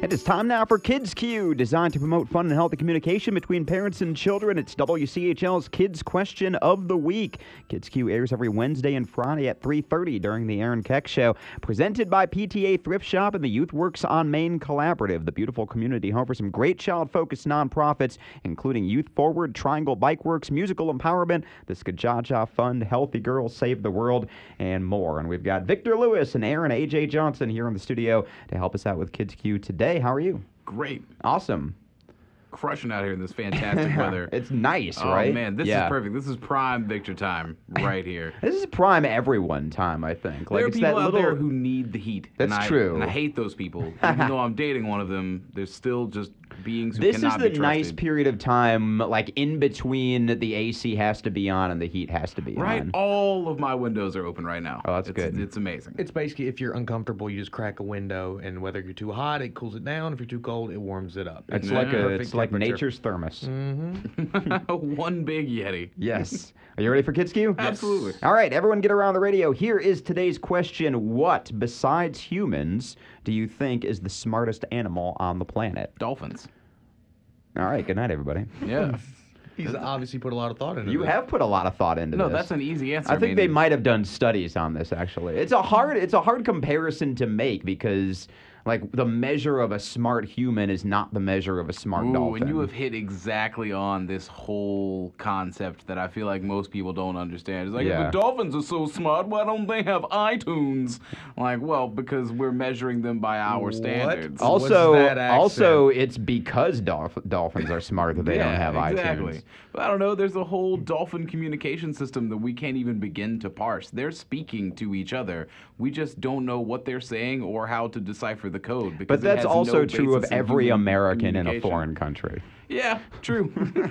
It is time now for Kids Q, designed to promote fun and healthy communication between parents and children. It's WCHL's Kids Question of the Week. Kids Q airs every Wednesday and Friday at 3:30 during the Aaron Keck Show. Presented by PTA Thrift Shop and the Youth Works on Main Collaborative, the beautiful community home for some great child-focused nonprofits, including Youth Forward, Triangle Bike Works, Musical Empowerment, the Skajaja Fund, Healthy Girls Save the World, and more. And we've got Victor Lewis and Aaron A.J. Johnson here in the studio to help us out with Kids Q today. How are you? Great. Awesome. Crushing out here in this fantastic weather. It's nice, right? Oh, man, this is perfect. This is prime Victor time right here. This is prime everyone time, I think. There are people out there who need the heat. That's true. And I hate those people. Even though I'm dating one of them, there's still just beings who cannot be trusted. This is the nice period of time, like in between the AC has to be on and the heat has to be right? on. All of my windows are open right now. Oh, that's good. It's amazing. It's basically if you're uncomfortable, you just crack a window, and whether you're too hot, it cools it down. If you're too cold, it warms it up. It's perfect like temperature. nature's thermos. One big Yeti. Yes. Are you ready for Kids Q? Absolutely. All right, everyone get around the radio. Here is today's question. What, besides humans, do you think is the smartest animal on the planet? Dolphins. All right, good night, everybody. Yeah. He's obviously put a lot of thought into You this. have put a lot of thought into No, this. that's an easy answer. I think they might have done studies on this, actually. It's a hard comparison to make because, like, the measure of a smart human is not the measure of a smart dolphin. And you have hit exactly on this whole concept that I feel like most people don't understand. It's like, Yeah. if the dolphins are so smart, why don't they have iTunes? Like, well, because we're measuring them by our standards. What's that accent? Also, it's because dolphins are smart that they don't have exactly. iTunes. But I don't know, there's a whole dolphin communication system that we can't even begin to parse. They're speaking to each other. We just don't know what they're saying or how to decipher the code. Because But that's it has also no true of basis in every human American in a communication. foreign country. Yeah, true.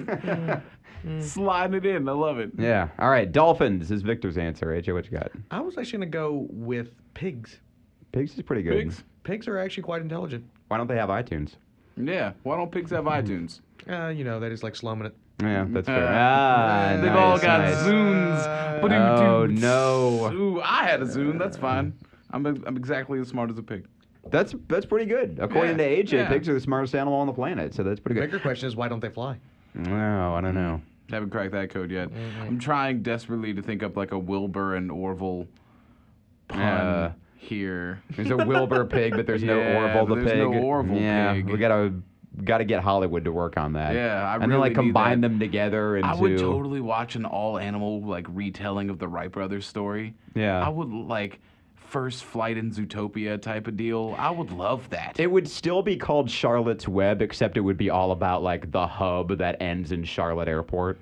Sliding it in. I love it. Yeah. All right, dolphins is Victor's answer. AJ, what you got? I was actually going to go with pigs. Pigs is pretty good. Pigs? Pigs are actually quite intelligent. Why don't they have iTunes? Yeah. Why don't pigs have iTunes? They just like slumming it. Yeah, that's fair. They've Nice, all got nice. Zunes. Oh, no. Ooh, I had a Zune. That's fine. I'm exactly as smart as a pig. That's pretty good. According to AJ, yeah. pigs are the smartest animal on the planet, so that's pretty The good. bigger question is, why don't they fly? No, I don't know. Haven't cracked that code yet. I'm trying desperately to think up like a Wilbur and Orville pun here. There's a Wilbur pig, but there's no Yeah, Orville the there's pig. no Orville yeah, pig. we gotta get Hollywood to work on that. Yeah, I and then really like need combine that. them together into. I would totally watch an all-animal like retelling of the Wright brothers story. Yeah. I would like First Flight in Zootopia type of deal. I would love that. It would still be called Charlotte's Web, except it would be all about like the hub that ends in Charlotte Airport.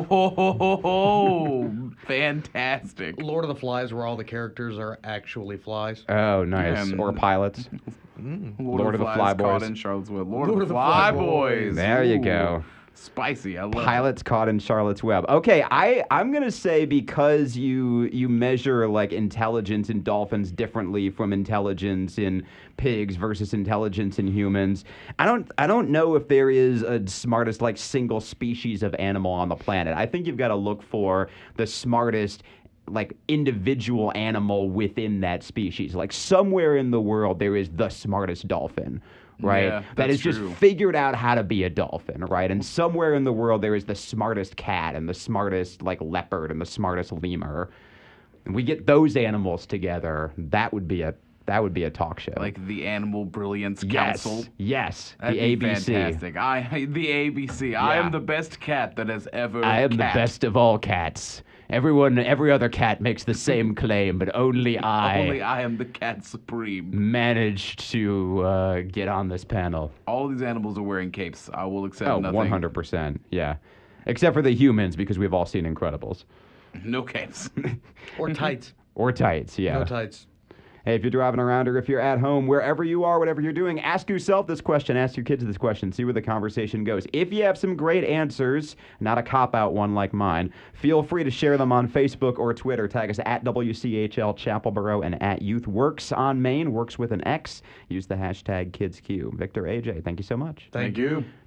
Oh, fantastic. Lord of the Flies, where all the characters are actually flies. Oh, nice. Yeah, or pilots. Lord of the Flies Fly caught Boys. in Charlotte's Web. Lord of the Fly Boys. There you Ooh, go. Spicy. I love Pilots caught in Charlotte's Web. Okay, I'm gonna say because you measure like intelligence in dolphins differently from intelligence in pigs versus intelligence in humans. I don't know if there is a smartest like single species of animal on the planet. I think you've got to look for the smartest like individual animal within that species. Like somewhere in the world there is the smartest dolphin. Right? Yeah, that that's has just true. figured out how to be a dolphin, right? And somewhere in the world there is the smartest cat and the smartest like leopard and the smartest lemur. And we get those animals together, that would be a talk show. Like the Animal Brilliance yes, Council. yes, That'd the be ABC. fantastic. The ABC. I Yeah. am the best cat that has ever I am the cat. best of all cats. Every other cat makes the same claim, but only Only I I am the cat supreme. managed to get on this panel. All these animals are wearing capes. I will accept Oh, nothing. 100%, yeah. Except for the humans, because we've all seen Incredibles. No capes. Or tights. Or tights, yeah. No tights. Hey, if you're driving around or if you're at home, wherever you are, whatever you're doing, ask yourself this question, ask your kids this question, see where the conversation goes. If you have some great answers, not a cop-out one like mine, feel free to share them on Facebook or Twitter. Tag us at WCHL Chapelboro and at Youth Works on Main, works with an X. Use the hashtag KidsQ. Victor, AJ, thank you so much. Thank you.